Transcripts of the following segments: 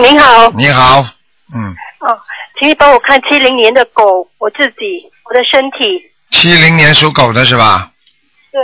您好。 你好， 哦，请你帮我看70年的狗，我自己，我的身体。 70年属狗的是吧？ 对。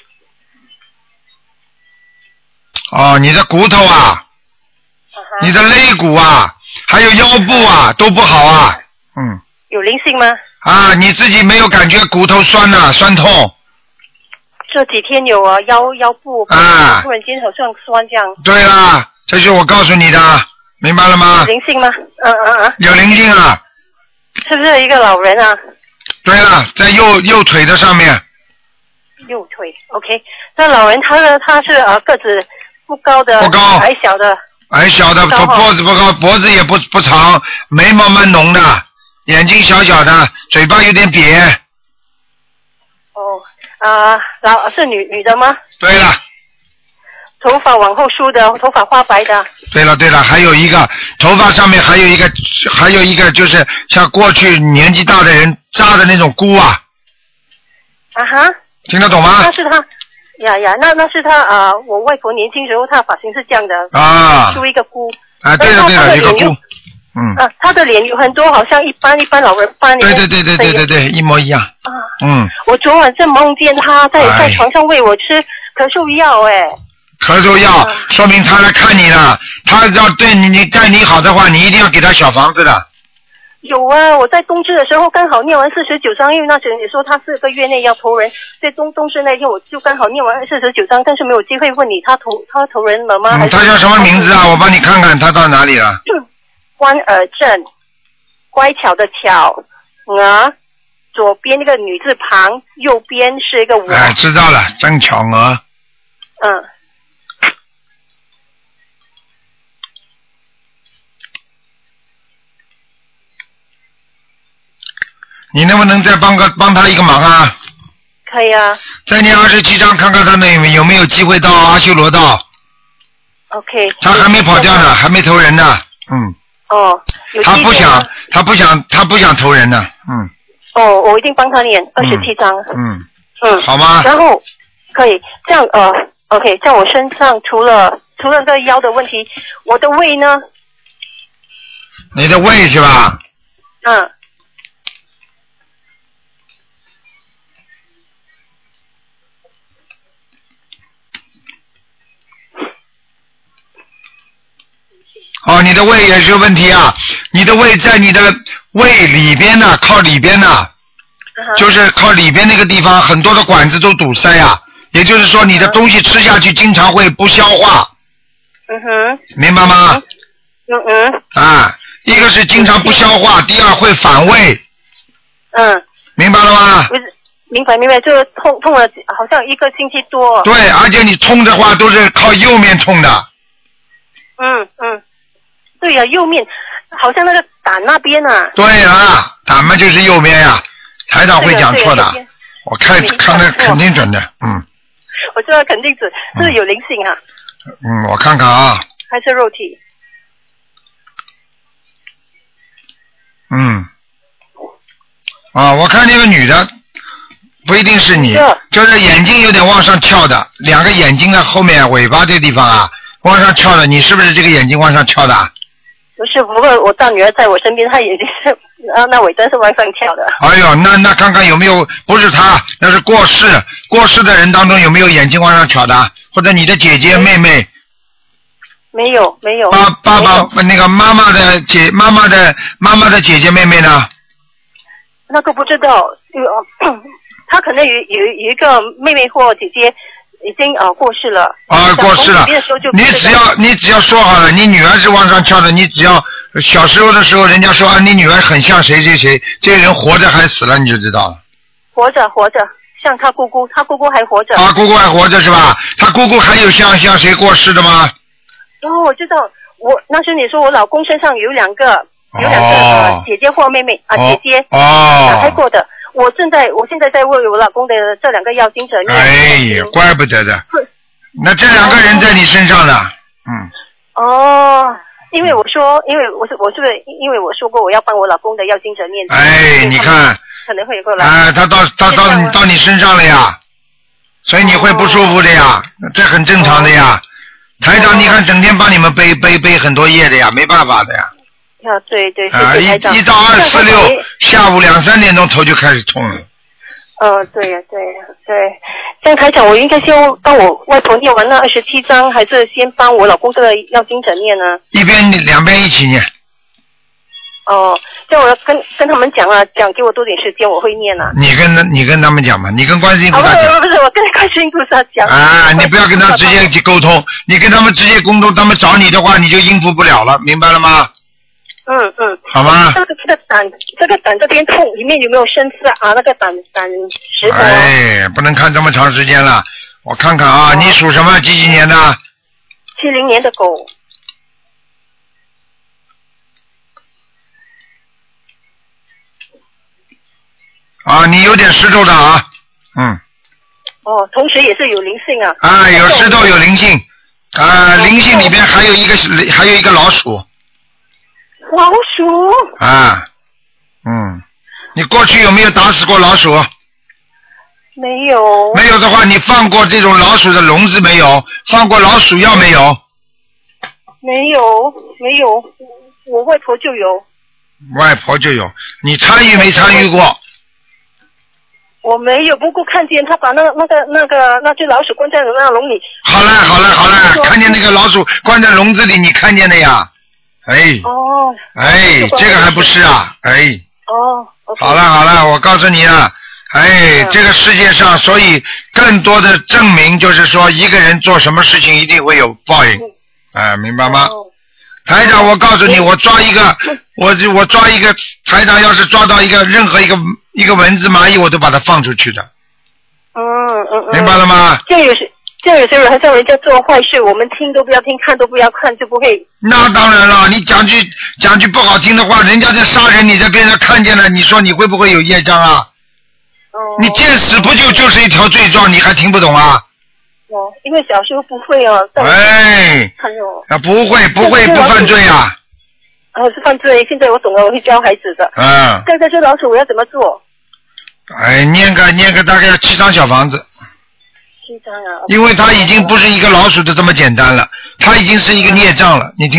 哦，你的骨头啊，你的肋骨啊，还有腰部啊，都不好啊。 有灵性吗？ 啊，你自己没有感觉骨头酸啊，酸痛？ 这几天有啊，腰部啊， 突然间好像酸这样。 对啦，这是我告诉你的，明白了吗？ 有灵性吗？ 有灵性啊。 是不是一个老人啊？ 对了，在右腿的上面。 右腿 ，OK。这老人他是个子不高的， 不高， 矮小的。 矮小的，脖子不高，脖子也不长，眉毛蛮浓的，眼睛小小的，嘴巴有点瘪。 是女的吗？ 对了。 头发往后梳的，头发花白的。 对了，还有一个头发上面还有一个就是像过去年纪大的人扎的那种箍啊。 啊哈。 听得懂吗？ 那是他呀，那是他我外婆年轻时候，她的发型是这样的。 啊。 梳一个箍。 啊，对了，一个箍。 他的脸有很多，好像一般老人斑。 对，一模一样。 我昨晚正梦见他在床上喂我吃咳嗽药， 咳嗽药，说明他来看你了。他要对你待你好的话，你一定要给他小房子的。 有啊，我在冬至的时候刚好念完49章，因为那时你说他4个月内要投人，在冬至那天我就刚好念完49章，但是没有机会问你他投人了吗？ 他叫什么名字啊？我帮你看看他到哪里了。 关尔正，乖巧的巧，左边那个女字旁，右边是一个我。 知道了，郑巧娥。你能不能再帮他一个忙啊？ 可以啊。 再念27章，看看他有没有机会到阿修罗道。 OK。 他还没跑掉呢，还没投人呢。他不想投人呢。 我一定帮他念27章。 好吗？ 然后可以这样OK， 在我身上除了这个腰的问题，我的胃呢？ 你的胃是吧？你的胃也是问题啊！你的胃在你的胃里边呢，靠里边呢，就是靠里边那个地方，很多的管子都堵塞啊。也就是说，你的东西吃下去经常会不消化。明白吗？一个是经常不消化，第二会反胃。明白了吗？ 明白，就是痛了，好像1个星期多。 对，而且你痛的话都是靠右面痛的。 对呀，右面好像那个胆那边啊。 对啊，胆嘛就是右边呀，台长会讲错的，我看那肯定准的， 我知道肯定准，是有灵性啊。 我看看啊。 还是肉体？ 我看那个女的，不一定是你，就是眼睛有点往上翘的，2个眼睛啊后面尾巴这地方啊往上翘的，你是不是这个眼睛往上翘的？ 不是，不过我大女儿在我身边，她眼睛是那尾端是往上翘的。 哎呦，那看看有没有，不是她，那是过世的人当中有没有眼睛往上翘的，或者你的姐姐妹妹？ 没有。 爸爸那个妈妈的姐姐妹妹呢？ 那个不知道，她可能有一个妹妹或姐姐已经过世了。 过世了。你只要说好了，你女儿是往上翘的，你只要小时候的时候人家说你女儿很像谁，这个人活着还死了你就知道了。 活着，像她姑姑还活着。 姑姑还活着是吧？她姑姑还有像谁过世的吗？ 我知道，那时你说我老公身上有两个姐姐或妹妹姐姐还过的。我现在在为我老公的这2个要经者念。 哎呀，怪不得的。那这2个人在你身上了。 因为我说过我要帮我老公的要经者念。 你看。 可能会过来。 他到你身上了呀，所以你会不舒服的呀，这很正常的呀。 台长，你看整天帮你们背很多页的呀，没办法的呀。 啊，对，谢谢台长。 1到246，下午2、3点钟头就开始痛了。 对。这样台长，我应该先帮我外婆念完那27章，还是先帮我老公这个要经者念呢？ 两边一起念。 这样我要跟他们讲啊，讲给我多点时间，我会念啊。 你跟他们讲嘛，你跟观世音菩萨讲。 不是，我跟观世音菩萨讲。 你不要跟他直接去沟通，你跟他们直接沟通，他们找你的话，你就应付不了了，明白了吗？好吗？ 这个胆这边痛，里面有没有生刺啊？那个胆石头。 不能看这么长时间了，我看看啊，你属什么？几年的 ？70年的狗。 你有点石头的啊， 同时也是有灵性啊。 有石头有灵性，灵性里边还有一个老鼠。 老鼠。 你过去有没有打死过老鼠？ 没有。 没有的话，你放过这种老鼠的笼子没有？放过老鼠药没有？ 没有，我外婆就有。 外婆就有，你参与没参与过？ 我没有，不过看见他把那只老鼠关在那笼里。 好了，看见那个老鼠关在笼子里，你看见的呀？这个还不是啊？好了，我告诉你啊，这个世界上，所以更多的证明就是说，一个人做什么事情一定会有报应，明白吗？台长，我告诉你，我抓一个，我抓一个台长，要是抓到任何一个蚊子蚂蚁，我都把它放出去的。明白了吗？ 这样有时候还叫人家做坏事，我们听都不要听，看都不要看，就不会。 那当然了，你讲句不好听的话，人家在杀人，你在边上看见了，你说你会不会有业障啊？你见死不救就是一条罪状，你还听不懂啊？ 因为小时候不会不会不犯罪啊。 是犯罪，现在我懂了，我会教孩子的。现在这老鼠我要怎么做？ 念个大概7张小房子。 7张啊。 因为它已经不是一个老鼠的这么简单了，它已经是一个孽障了，你听